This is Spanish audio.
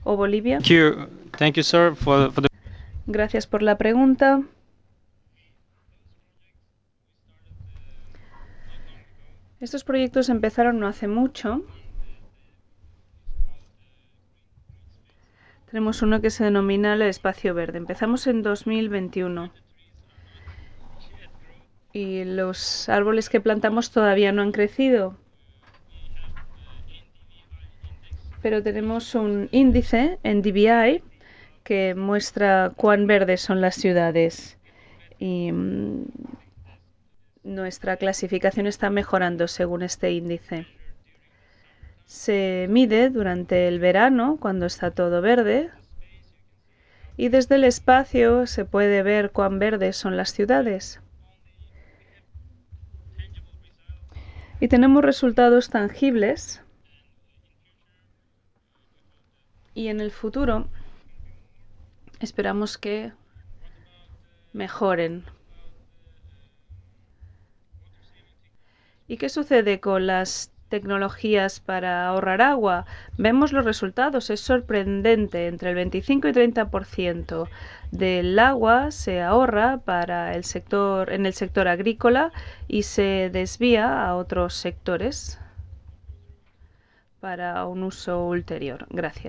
o Bolivia? Thank you, sir, for the. Gracias por la pregunta. Estos proyectos empezaron no hace mucho. Tenemos uno que se denomina el Espacio Verde. Empezamos en 2021 y los árboles que plantamos todavía no han crecido, pero tenemos un índice en DBI que muestra cuán verdes son las ciudades y nuestra clasificación está mejorando según este índice. Se mide durante el verano, cuando está todo verde, y desde el espacio se puede ver cuán verdes son las ciudades. Y tenemos resultados tangibles y en el futuro esperamos que mejoren. ¿Y qué sucede con las tecnologías para ahorrar agua? Vemos los resultados, es sorprendente. Entre el 25 y 30% del agua se ahorra en el sector agrícola y se desvía a otros sectores para un uso ulterior. Gracias.